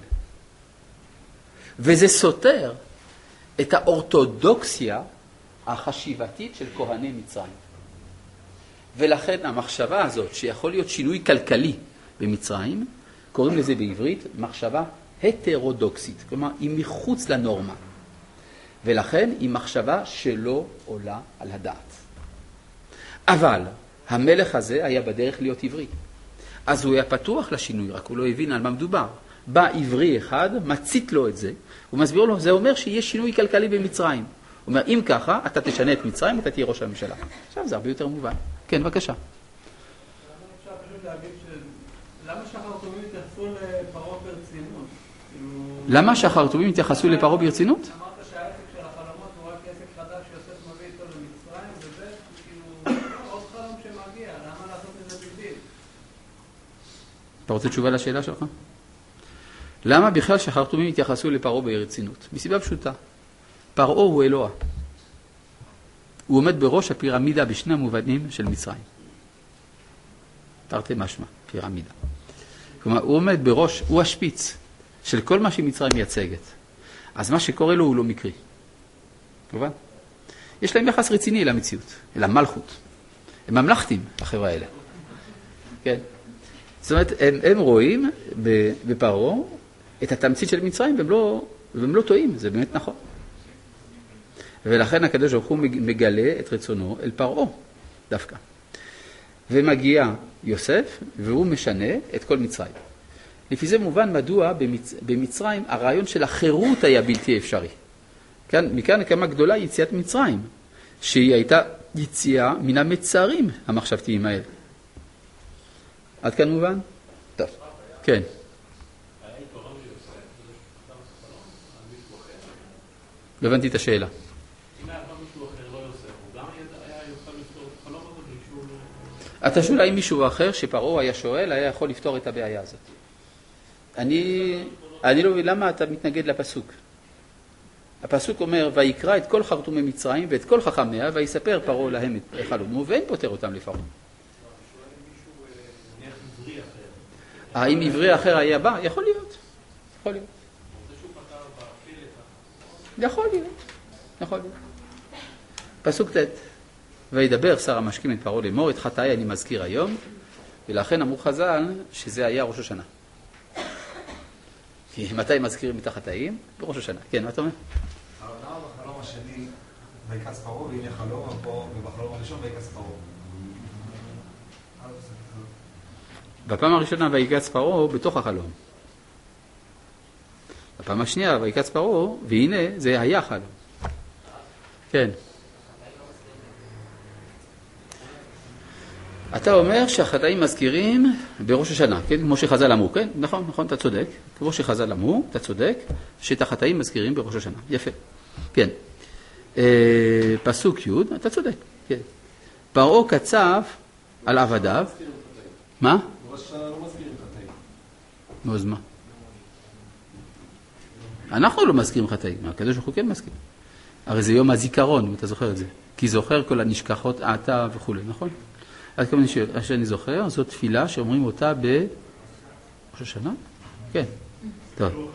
וזה סותר את האורתודוקסיה החשיבתית של כהני מצרים. ולכן המחשבה הזאת שיכול להיות שינוי כלכלי במצרים, קוראים לזה בעברית מחשבה הטרודוקסית, כלומר היא מחוץ לנורמה. ולכן היא מחשבה שלא עולה על הדעת. אבל המלך הזה היה בדרך להיות עברי. אז הוא היה פתוח לשינוי, רק הוא לא הבין על מה מדובר. בא עברי אחד, מצית לו את זה, הוא מסביר לו, זה אומר שיש שינוי כלכלי במצרים. הוא אומר, אם ככה, אתה תשנה את מצרים, אתה תהיה ראש הממשלה. עכשיו זה הרבה יותר מובן. כן, בבקשה. למה אפשר פשוט להגיד ש... למה שהחרטומים התייחסו לפרעה ברצינות? למה שהחרטומים התייחסו לפרעה ברצינות? אמרת שהעסק של החלומות הוא רק עסק חדש שיוסף מביא איתו למצרים, וזה כאילו עוד חלום שמגיע, למה לעשות מזה בגדיל? אתה רוצה תשובה לשאלה שלך? למה בכלל שהחרטומים התייחסו לפרעה ברצינות? מסיבה פשוטה. פרעה הוא אלוה. הוא עומד בראש הפירמידה בשני המובנים של מצרים. תרתי משמע, פירמידה. כלומר, הוא עומד בראש, הוא השפיץ של כל מה שמצרים מייצגת. אז מה שקורה לו הוא לא מקרי. מובן? יש להם יחס רציני למציאות, אל המלכות. הם ממלכתים, החברה האלה. כן? זאת אומרת, הם, הם רואים בפרעה את התמצית של מצרים, והם לא, והם לא טועים, זה באמת נכון. ולכן הקדוש ברוך הוא מגלה את רצונו אל פרעה דווקא. ומגיע יוסף, והוא משנה את כל מצרים. לפי זה מובן מדוע במצ... במצרים הרעיון של החירות היה בלתי אפשרי. כאן, מכאן כמה גדולה יציאת מצרים, שהיא הייתה יציאה מן המצרים המחשבתיים האלה. עד כאן מובן? טוב. כן. לא הבנתי את השאלה. אתה שואל האם מישהו אחר שפרעה היה שואל, היה יכול לפתור את הבעיה הזאת. אני, אני לא מבין למה אתה מתנגד לפסוק. הפסוק אומר, ויקרא את כל חרטומי מצרים ואת כל חכמיה, ויספר פרעה להם את חלומו, ואין פותר אותם לפרעה. האם עברי אחר היה בא? יכול להיות. יכול להיות. יכול להיות. יכול להיות. פסוק ט' וידבר שר המשקים את פרעה לאמור, את חטאי אני מזכיר היום, ולכן אמרו חז"ל שזה היה ראש השנה. כי מתי מזכירים את החטאים? בראש השנה. כן, מה אתה אומר? אבל למה בחלום השני ויקץ פרעה, והנה חלום פה, ובחלום הראשון ויקץ פרעה? בפעם הראשונה ויקץ פרעה בתוך החלום. בפעם השנייה ויקץ פרעה, והנה זה היה חלום. כן. אתה אומר שהחטאים מזכירים בראש השנה, כן? כמו שחז"ל אמרו, כן? נכון, נכון, אתה צודק. כמו שחז"ל אמרו, אתה צודק, שאת החטאים מזכירים בראש השנה. יפה. כן. אה, פסוק י', אתה צודק. כן. פרעה קצב על עבדיו. מה? בראש השנה לא מזכירים חטאים. נו, אז מה? אנחנו לא מזכירים חטאים, הקדוש ברוך הוא כן מזכיר. הרי זה יום הזיכרון, אם אתה זוכר את זה. כי זוכר כל הנשכחות עתה וכו', נכון? עד כמה שאני זוכר, זו תפילה שאומרים אותה בראש השנה? כן. טוב.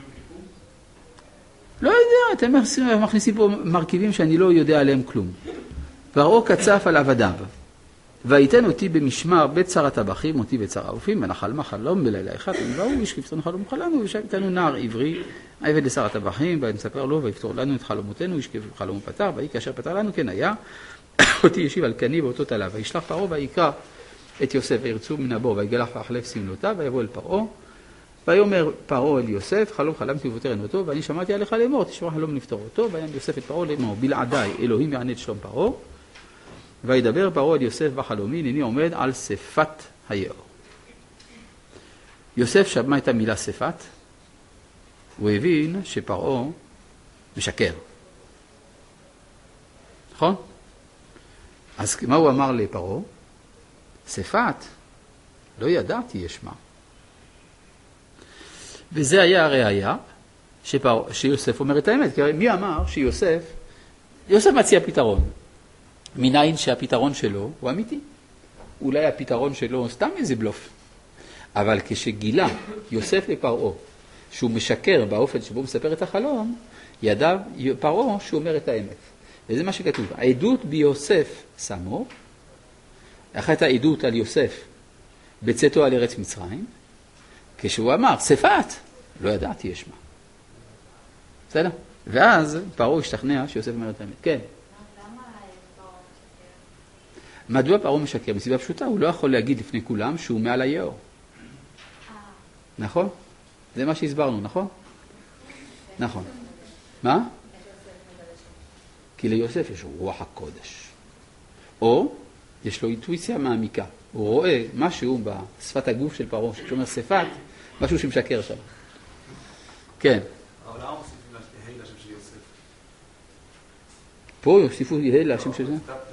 לא יודע, אתם מכניסים פה מרכיבים שאני לא יודע עליהם כלום. פרעה קצף על עבדיו, ויתן אותי במשמר בית שר הטבחים, אותי בית שר האופים, ונחלמה חלום בלילה אחד, ובאו ישכבתנו חלום חלנו, ושם איתנו נער עברי, עבד לשר הטבחים, ויספר לו, ויפתור לנו את חלומותינו, ישכב חלום פתר, ויהי כאשר פתר לנו, כן היה, אותי ישיב על קני באותו תלה, וישלח פרעה ויקרא את יוסף, וירצו מן הבור, ויגלח ואחלף סמלותיו, ויבוא אל פרעה, ויאמר פרעה אל יוסף, חלום חלמתי ובותר אותו, ואני שמעתי עליך לאמור, תשמע חלום נפתור אותו, ויאמר יוסף את פרעה לאמור, בלעדיי אלוהים יענה את שלום פרעה, וידבר פרעה אל יוסף בחלומי, הנני עומד על שפת היאור. יוסף שמע את המילה שפת, הוא הבין שפרעה משקר. נכון? אז מה הוא אמר לפרעה? שפת, לא ידעתי ישמע. וזה היה הראיה שפרעה, שיוסף אומר את האמת. כי מי אמר שיוסף, יוסף מציע פתרון. מניין שהפתרון שלו הוא אמיתי. אולי הפתרון שלו סתם איזה בלוף. אבל כשגילה יוסף לפרעה שהוא משקר באופן שבו הוא מספר את החלום, ידע פרעה שהוא אומר את האמת. וזה מה שכתוב. העדות ביוסף שמו, אחת העדות על יוסף בצאתו על ארץ מצרים, כשהוא אמר, שפת, לא ידעתי ישמע. בסדר? ואז פרעה השתכנע שיוסף אומר את האמת. כן. מדוע פרעה משקר? מסיבה פשוטה, הוא לא יכול להגיד לפני כולם שהוא מעל היאור. נכון? זה מה שהסברנו, נכון? נכון. מה? כי ליוסף יש רוח הקודש. או יש לו אינטואיציה מעמיקה. הוא רואה משהו בשפת הגוף של פרעה, שאומר שפת, משהו שמשקר שם. כן. אבל למה מוסיפים להי לשם של יוסף? פה יוסיפו להי לשם של זה?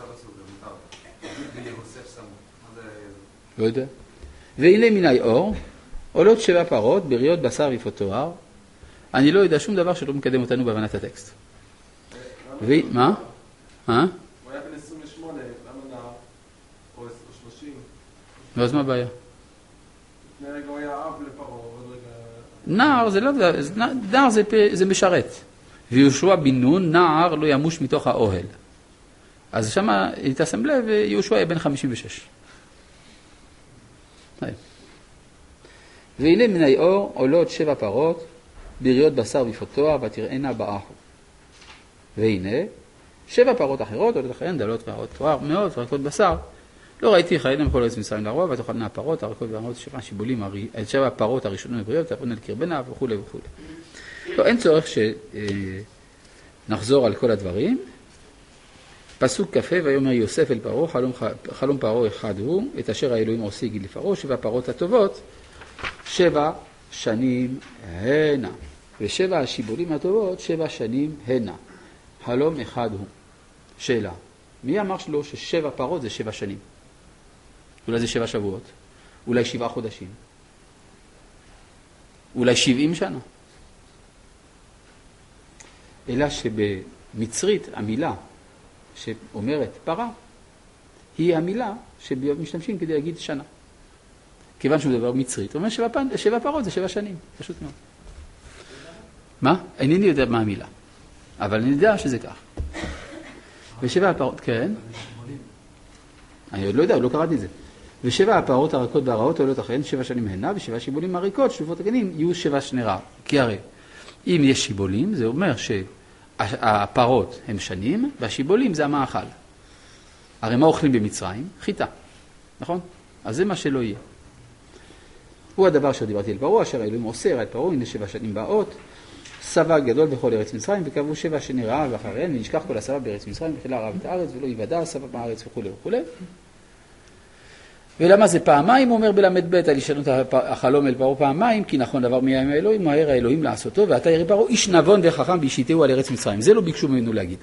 לא יודע. והנה מן היאור, עולות שבע פרות, בריות בשר ויפות תואר. אני לא יודע שום דבר שלא מקדם אותנו בהבנת הטקסט. מה? מה? הוא היה בן עשרים ושמונה, למה נער? או שלושים? ואז מה הבעיה? לפני רגע הוא היה אב לפרעה, עוד רגע... נער זה לא... נער זה משרת. ויהושע בן נון, נער לא ימוש מתוך האוהל. אז שמה, תשם לב, יהושע היה בן חמישים ושש. והנה מן היאור עולות שבע פרות, בריות בשר ויפות תואר, ותראינה באחו. והנה, שבע פרות אחרות, עולות אחריהן, דלות וערות תואר, מאוד ורקות בשר. לא ראיתי חיילים כל ארץ מצרים לרוע, ותאכלנה הפרות, הרקות והרעות, שבע שיבולים, שבע הפרות הראשונות בבריות, תעבודנה לקרבנה וכו' וכו'. לא, אין צורך שנחזור על כל הדברים. פסוק כ"ה, ויאמר יוסף אל פרעה, חלום, חלום פרעה אחד הוא, את אשר האלוהים עושה יגיד לפרעה, שבע פרות הטובות, שבע שנים הנה. ושבע השיבולים הטובות, שבע שנים הנה. חלום אחד הוא. שאלה, מי אמר שלו ששבע פרות זה שבע שנים? אולי זה שבע שבועות? אולי שבעה חודשים? אולי שבעים שנה? אלא שבמצרית המילה שאומרת פרה, היא המילה שמשתמשים כדי להגיד שנה. כיוון שהוא דבר מצרית, הוא אומר שבע, פן, שבע פרות זה שבע שנים, פשוט מאוד. מה? אינני יודע מה המילה, אבל אני יודע שזה כך. ושבע הפרות, כן? אני עוד לא יודע, עוד לא קראתי את זה. ושבע הפרות הרכות והרעות עולות אחריהן שבע שנים הנה, ושבע שיבולים הריקות, שלופות הגנים, יהיו שבע שני רע. כי הרי, אם יש שיבולים, זה אומר שהפרות הם שנים, והשיבולים זה המאכל. הרי מה אוכלים במצרים? חיטה, נכון? אז זה מה שלא יהיה. הוא הדבר שדיברתי על פרעה, אשר האלוהים עושה על פרעה, הנה שבע שנים באות, סבא גדול בכל ארץ מצרים, וקבעו שבע שני רעב אחריהן, ונשכח כל הסבא בארץ מצרים, וחילה רעב את הארץ, ולא יוודע סבא בארץ וכו' וכו'. ולמה זה פעמיים? הוא אומר בלמד ב' על ישנות החלום אל פרעה פעמיים, כי נכון דבר מיהם האלוהים, מהר האלוהים לעשותו, ואתה ירא פרעה איש נבון וחכם וישיתהו על ארץ מצרים. זה לא ביקשו ממנו להגיד.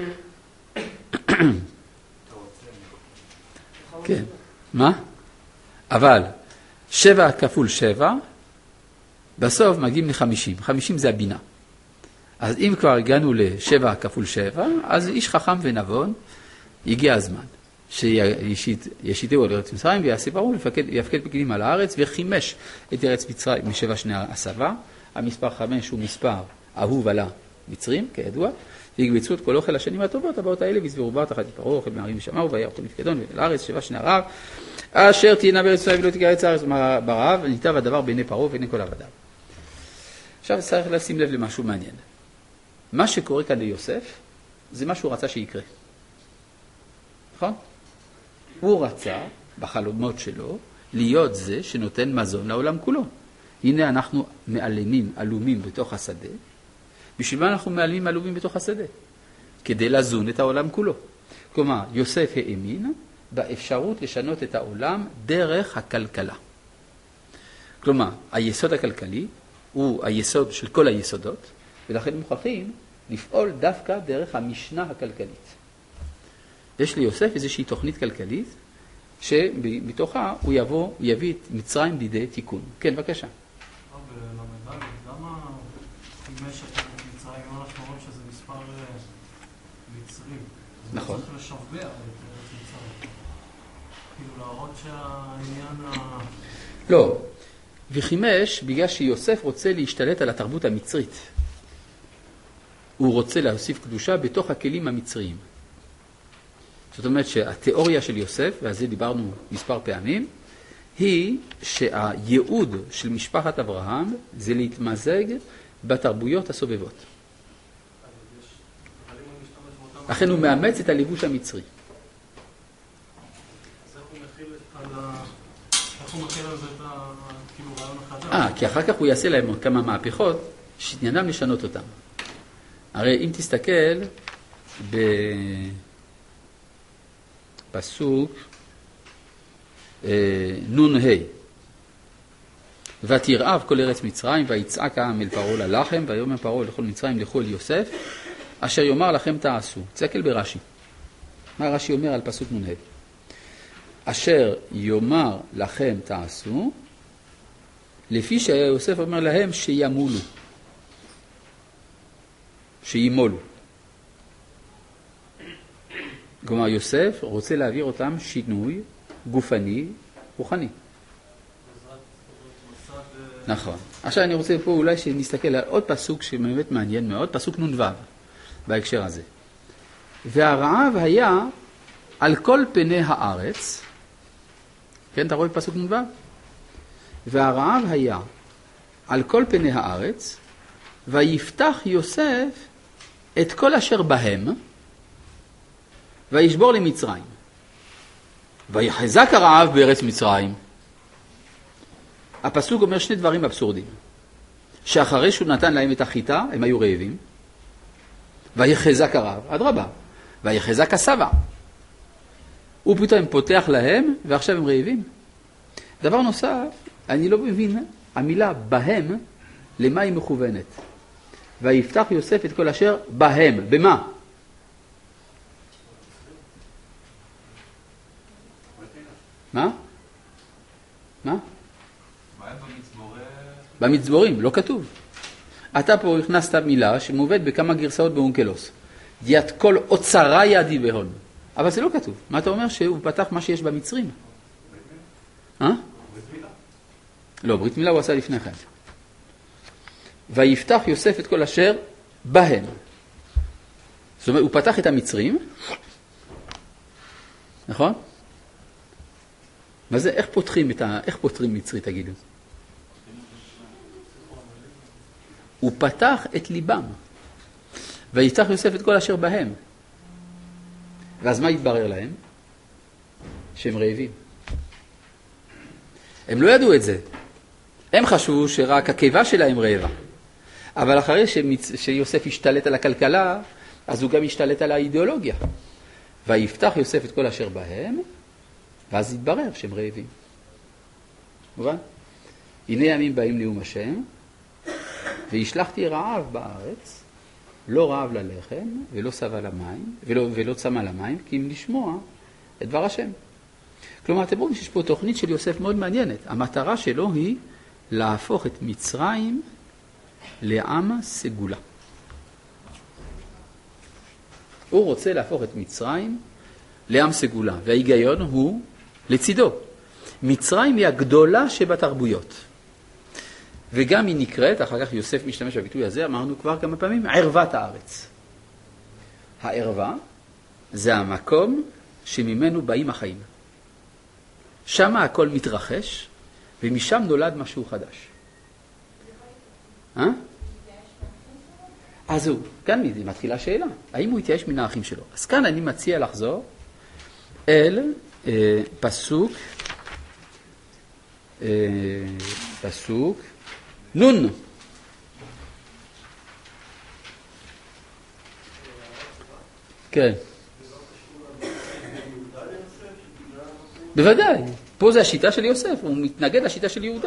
כן. מה? אבל שבע כפול שבע, בסוף מגיעים לחמישים. חמישים זה הבינה. אז אם כבר הגענו לשבע כפול שבע, אז איש חכם ונבון, הגיע הזמן. שישיתהו על ארץ מצרים ויעשה פרעה ויפקד פקדים על הארץ וחימש את ארץ מצרים משבע שני הסבה. המספר חמש הוא מספר אהוב על המצרים, כידוע, והקבצו את כל אוכל השנים הטובות הבאות האלה והסבירו בר תחת פרעה אוכל מערים ושמעו ויערכו לפקדון ואל הארץ שבע שני ערב אשר תהיינה בארץ מצרים ולא תיגע ארץ הארץ ברעב וניטב הדבר בעיני פרעה ועיני כל עבדיו. עכשיו צריך לשים לב למשהו מעניין. מה שקורה כאן ליוסף זה מה שהוא רצה שיקרה. נכון? הוא רצה בחלומות שלו להיות זה שנותן מזון לעולם כולו. הנה אנחנו מעלמים, עלומים בתוך השדה. בשביל מה אנחנו מעלמים עלומים בתוך השדה? כדי לזון את העולם כולו. כלומר, יוסף האמין באפשרות לשנות את העולם דרך הכלכלה. כלומר, היסוד הכלכלי הוא היסוד של כל היסודות, ולכן מוכרחים לפעול דווקא דרך המשנה הכלכלית. יש ליוסף איזושהי תוכנית כלכלית, שבתוכה הוא יבוא, יביא את מצרים לידי תיקון. כן, בבקשה. בלמד' למה חימש את מצרים, אם אנחנו רואים שזה מספר מצרים? נכון. זה צריך לשבע את ארץ מצרים. כאילו להראות שהעניין ה... לא. וחימש בגלל שיוסף רוצה להשתלט על התרבות המצרית. הוא רוצה להוסיף קדושה בתוך הכלים המצריים. זאת אומרת שהתיאוריה של יוסף, ועל זה דיברנו מספר פעמים, היא שהייעוד של משפחת אברהם זה להתמזג בתרבויות הסובבות. לכן הוא מאמץ את הלבוש המצרי. אז איך הוא מכיל על זה את הרעיון החדש? אה, כי אחר כך הוא יעשה להם כמה מהפכות שעניינם לשנות אותם. הרי אם תסתכל בפסוק נון ה' ותרעב כל ארץ מצרים ויצעק העם אל פרעה ללחם ויאמר פרעה לכל מצרים לכו אל יוסף אשר יאמר לכם תעשו. תסתכל ברש"י. מה רש"י אומר על פסוק נון ה'? אשר יאמר לכם תעשו לפי שהיה יוסף אומר להם שימולו. שימולו. כלומר, יוסף רוצה להעביר אותם שינוי גופני, רוחני. נכון. עכשיו אני רוצה פה אולי שנסתכל על עוד פסוק שבאמת מעניין מאוד, פסוק נון וו, בהקשר הזה. והרעב היה על כל פני הארץ, כן, אתה רואה פסוק נון וו? והרעב היה על כל פני הארץ, ויפתח יוסף את כל אשר בהם, וישבור למצרים. ויחזק הרעב בארץ מצרים. הפסוק אומר שני דברים אבסורדים. שאחרי שהוא נתן להם את החיטה, הם היו רעבים. ויחזק הרעב, אדרבה. ויחזק הסבא. הוא פתאום פותח להם, ועכשיו הם רעבים. דבר נוסף, אני לא מבין, המילה בהם, למה היא מכוונת? ויפתח יוסף את כל אשר בהם. במה? מה? מה? במצבורים, לא כתוב. אתה פה הכנסת מילה שמובאת בכמה גרסאות באונקלוס. יד כל אוצרה ידי בהון. אבל זה לא כתוב. מה אתה אומר? שהוא פתח מה שיש במצרים. אה? ברית מילה. לא, ברית מילה הוא עשה לפני כן. ויפתח יוסף את כל אשר בהם. זאת אומרת, הוא פתח את המצרים. נכון? מה זה? איך פותחים את ה... איך פותרים מצרי, תגידו? הוא פתח את ליבם. ויפתח יוסף את כל אשר בהם. ואז מה יתברר להם? שהם רעבים. הם לא ידעו את זה. הם חשבו שרק הקיבה שלהם רעבה. אבל אחרי שמצ... שיוסף השתלט על הכלכלה, אז הוא גם השתלט על האידיאולוגיה. ויפתח יוסף את כל אשר בהם, ואז יתברר שהם רעבים. מובן? הנה ימים באים נאום השם, והשלחתי רעב בארץ, לא רעב ללחם, ולא סבא למים, ולא, ולא צמא למים, כי אם לשמוע את דבר השם. כלומר, אתם רואים שיש פה תוכנית של יוסף מאוד מעניינת. המטרה שלו היא להפוך את מצרים לעם סגולה. הוא רוצה להפוך את מצרים לעם סגולה, וההיגיון הוא לצידו. מצרים היא הגדולה שבתרבויות. וגם היא נקראת, אחר כך יוסף משתמש בביטוי הזה, אמרנו כבר כמה פעמים, ערוות הארץ. הערווה זה המקום שממנו באים החיים. שם הכל מתרחש, ומשם נולד משהו חדש. אה? אז הוא, כאן מתחילה שאלה, האם הוא יתייאש מן האחים שלו? אז כאן אני מציע לחזור אל אה, פסוק, אה, פסוק, נון. כן. בוודאי, פה זה השיטה של יוסף, הוא מתנגד לשיטה של יהודה.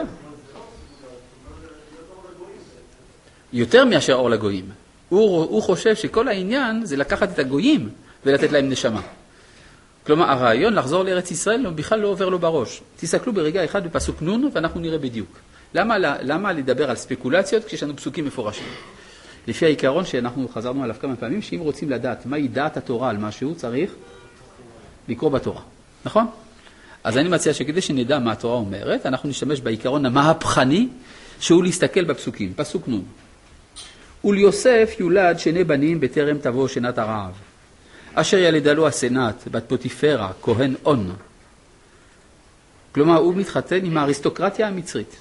יותר מאשר אור לגויים. הוא, הוא חושב שכל העניין זה לקחת את הגויים ולתת להם נשמה. כלומר, הרעיון לחזור לארץ ישראל בכלל לא עובר לו בראש. תסתכלו ברגע אחד בפסוק נון ואנחנו נראה בדיוק. למה, למה לדבר על ספקולציות כשיש לנו פסוקים מפורשים? לפי העיקרון שאנחנו חזרנו עליו כמה פעמים, שאם רוצים לדעת מהי דעת התורה על משהו, צריך לקרוא בתורה. נכון? אז אני מציע שכדי שנדע מה התורה אומרת, אנחנו נשתמש בעיקרון המהפכני, שהוא להסתכל בפסוקים. פסוק נון. וליוסף יולד שני בנים בטרם תבוא שנת הרעב. אשר ילדה לו הסנאט, בת פוטיפרה, כהן און. כלומר, הוא מתחתן עם האריסטוקרטיה המצרית.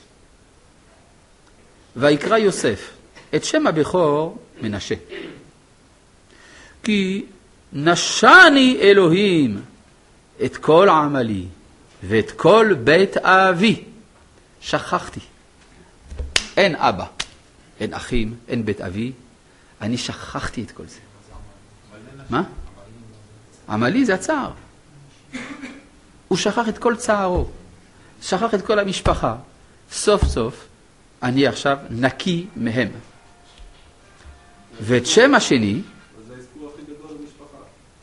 ויקרא יוסף את שם הבכור מנשה. כי נשני אלוהים את כל עמלי ואת כל בית אבי. שכחתי. אין אבא, אין אחים, אין בית אבי. אני שכחתי את כל זה. מה? עמלי זה הצער. הוא שכח את כל צערו. שכח את כל המשפחה. סוף סוף אני עכשיו נקי מהם. ואת שם השני, זה האזכור הכי גדול במשפחה.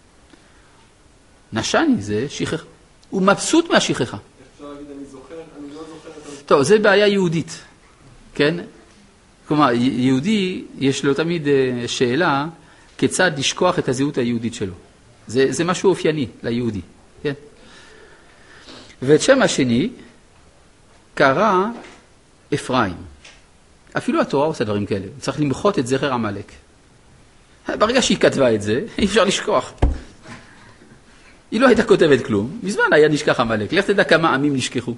נשני זה שכחה. הוא מבסוט מהשכחה. אפשר להגיד, אני זוכר, אני לא זוכר את המשפחה. טוב, זה בעיה יהודית. כן? כלומר, יהודי יש לו תמיד שאלה כיצד לשכוח את הזהות היהודית שלו. זה, זה משהו אופייני ליהודי. כן? ואת שם השני קרא אפרים. אפילו התורה עושה דברים כאלה. צריך למחות את זכר עמלק. ברגע שהיא כתבה את זה, אי אפשר לשכוח. היא לא הייתה כותבת כלום. מזמן היה נשכח עמלק. לך תדע כמה עמים נשכחו.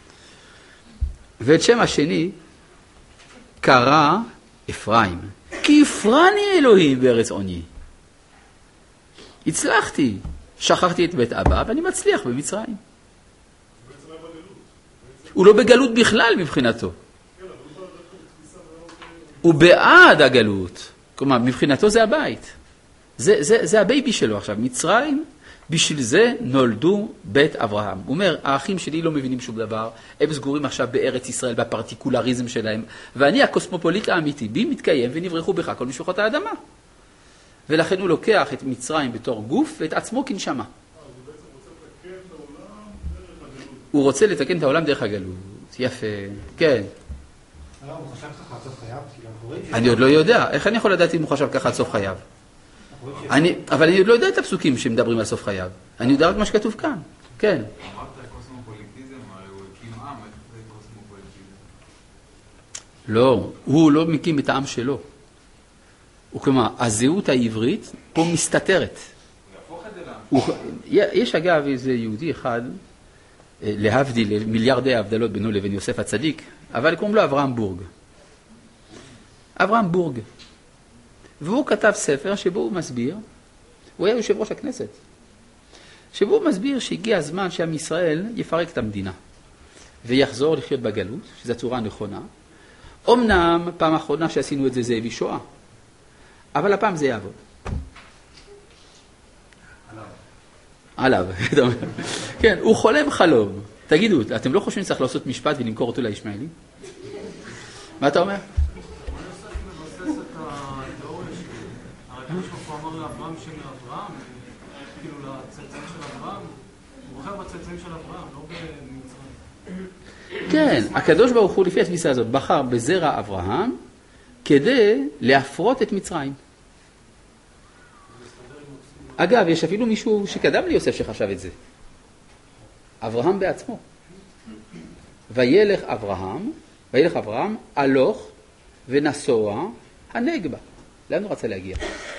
ואת שם השני קרא אפרים. כי הפרני אלוהים בארץ עוני. הצלחתי. שכחתי את בית אבא, ואני מצליח במצרים. הוא לא בגלות בכלל מבחינתו. הוא בעד הגלות. כלומר, מבחינתו זה הבית. זה, זה, זה הבייבי שלו עכשיו. מצרים, בשביל זה נולדו בית אברהם. הוא אומר, האחים שלי לא מבינים שום דבר, הם סגורים עכשיו בארץ ישראל, בפרטיקולריזם שלהם, ואני הקוסמופוליט האמיתי, בי מתקיים ונברחו בך כל משפחות האדמה. ולכן הוא לוקח את מצרים בתור גוף ואת עצמו כנשמה. הוא רוצה לתקן את העולם דרך הגלות. יפה. כן. הוא חשב ככה עד סוף חייו? אני עוד לא יודע. איך אני יכול לדעת אם הוא חשב ככה עד סוף חייו? אבל אני עוד לא יודע את הפסוקים שמדברים על סוף חייו. אני יודע רק מה שכתוב כאן. כן. אמרת קוסמופוליטיזם, הרי הוא הקים עם, איך זה קוסמופוליטיזם? לא, הוא לא מקים את העם שלו. הוא כלומר, הזהות העברית פה מסתתרת. הוא יהפוך את זה לעם. יש אגב איזה יהודי אחד, להבדיל מיליארדי ההבדלות בינו לבין יוסף הצדיק, אבל קוראים לו אברהם בורג. אברהם בורג. והוא כתב ספר שבו הוא מסביר, הוא היה יושב ראש הכנסת, שבו הוא מסביר שהגיע הזמן שעם ישראל יפרק את המדינה, ויחזור לחיות בגלות, שזו הצורה הנכונה. אמנם פעם האחרונה שעשינו את זה זה הביא שואה, אבל הפעם זה יעבוד. עליו. עליו. כן, הוא חולם חלום. תגידו, אתם לא חושבים שצריך לעשות משפט ולמכור אותו לישמעאלי? מה אתה אומר? הקדוש ברוך הוא אמר לאברהם של אברהם, כאילו לצאצאים של אברהם, הוא בחר בצאצאים של אברהם, לא במצרים. כן, הקדוש ברוך הוא לפי התפיסה הזאת בחר בזרע אברהם כדי להפרות את מצרים. אגב, יש אפילו מישהו שקדם ליוסף שחשב את זה. אברהם בעצמו. וילך אברהם, וילך אברהם, הלוך ונסוע הנגבה. לאן הוא רצה להגיע?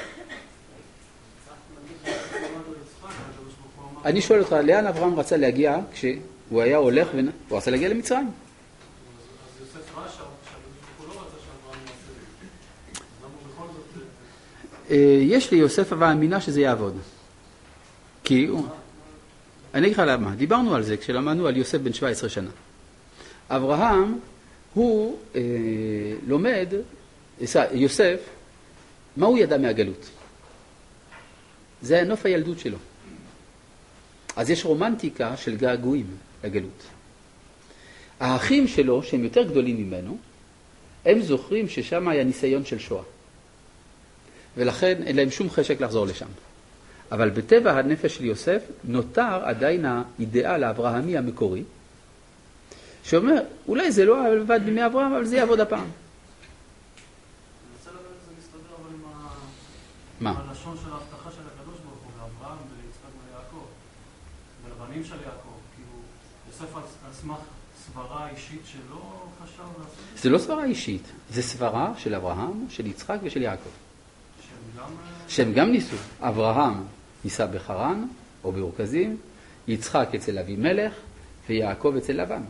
אני שואל אותך, לאן אברהם רצה להגיע כשהוא היה הולך והוא רצה להגיע למצרים? אז יוסף ראה שהוא לא רצה שאברהם יעשה. למה בכל זאת... יש לי יוסף אבל האמינה שזה יעבוד. כי הוא... אני אגיד לך למה, דיברנו על זה כשלמדנו על יוסף בן שבע עשרה שנה. אברהם הוא אה, לומד, יוסף, מה הוא ידע מהגלות? זה היה נוף הילדות שלו. אז יש רומנטיקה של געגועים לגלות. האחים שלו, שהם יותר גדולים ממנו, הם זוכרים ששם היה ניסיון של שואה. ולכן אין להם שום חשק לחזור לשם. אבל בטבע הנפש של יוסף נותר עדיין האידאל האברהמי המקורי, שאומר, אולי זה לא עבד בימי אברהם, אבל זה יעבוד הפעם. אני רוצה לדעת איך זה מסתדר, אבל עם ה... מה? עם הלשון של ההבטחה של הקדוש ברוך הוא, לאברהם וליצחק וליעקב, ולבנים של יעקב. כאילו, יוסף על סמך סברה אישית שלא חשב לעשות את זה? זה לא סברה אישית, זה סברה של אברהם, של יצחק ושל יעקב. שהם גם... שהם גם ניסו. אברהם ניסה בחרן או באורקזים, יצחק אצל אבימלך ויעקב אצל לבן.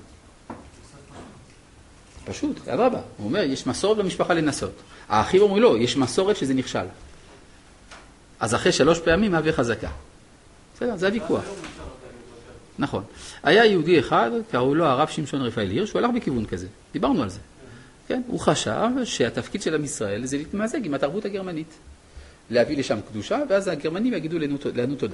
פשוט, אדרבה. הוא אומר, יש מסורת במשפחה לנסות. האחים אומרים לו, יש מסורת שזה נכשל. אז אחרי שלוש פעמים אבי חזקה. בסדר, זה הוויכוח. נכון. היה יהודי אחד, קראו לו הרב שמשון רפאל הירש, שהוא הלך בכיוון כזה. דיברנו על זה. כן? הוא חשב שהתפקיד של עם ישראל זה להתמזג עם התרבות הגרמנית. להביא לשם קדושה, ואז הגרמנים יגידו לנו, לנו תודה.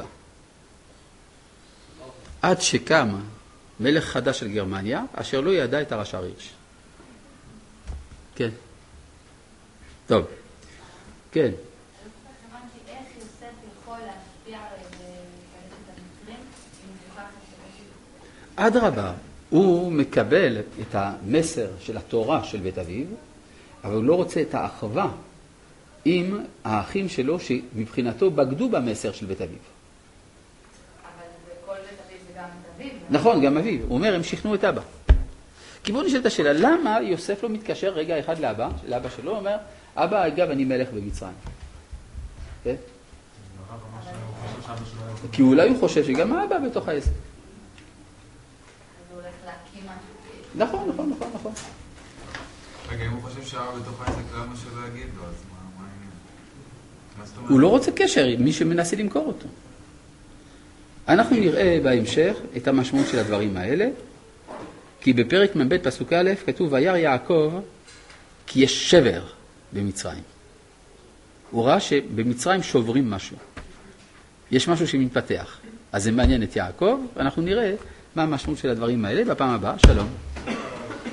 עד שקם מלך חדש של גרמניה, אשר לא ידע את הרש"ר הירש. כן. טוב. כן. אני חושבת איך יוסף יכול להשפיע על המצרים, אם הוא כך אדרבה, הוא מקבל את המסר של התורה של בית אביו, אבל הוא לא רוצה את האחווה עם האחים שלו שמבחינתו בגדו במסר של בית אביו. אבל בכל בית אביו זה גם את אביו. נכון, גם אביו. הוא אומר, הם שכנעו את אבא. כי בואו נשאל את השאלה, למה יוסף לא מתקשר רגע אחד לאבא, לאבא שלו, הוא אומר, אבא, אגב, אני מלך במצרים. כן? כי אולי הוא חושב שגם האבא בתוך העסק. אז הוא הולך להקים משהו. נכון, נכון, נכון, נכון. רגע, אם הוא חושב שהאבא בתוך העסק, למה שלא יגיד לו, אז מה העניין? הוא לא רוצה קשר עם מי שמנסה למכור אותו. אנחנו נראה בהמשך את המשמעות של הדברים האלה, כי בפרק מ"ב פסוק א' כתוב, וירא יעקב כי יש שבר במצרים. הוא ראה שבמצרים שוברים משהו. יש משהו שמתפתח. אז זה מעניין את יעקב, ואנחנו נראה מה המשמעות של הדברים האלה בפעם הבאה. שלום.